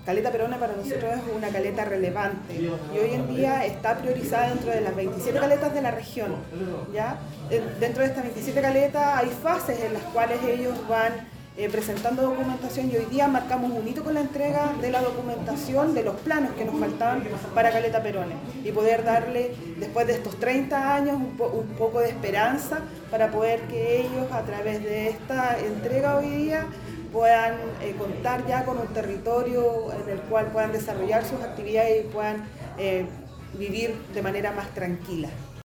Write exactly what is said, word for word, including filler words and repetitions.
Caleta Perone para nosotros es una caleta relevante y hoy en día está priorizada dentro de las veintisiete caletas de la región, ¿ya? Dentro de estas veintisiete caletas hay fases en las cuales ellos van eh, presentando documentación y hoy día marcamos un hito con la entrega de la documentación de los planos que nos faltaban para Caleta Perone y poder darle, después de estos treinta años, un, po un poco de esperanza para poder que ellos a través de esta entrega hoy día puedan eh, contar ya con un territorio en el cual puedan desarrollar sus actividades y puedan eh, vivir de manera más tranquila.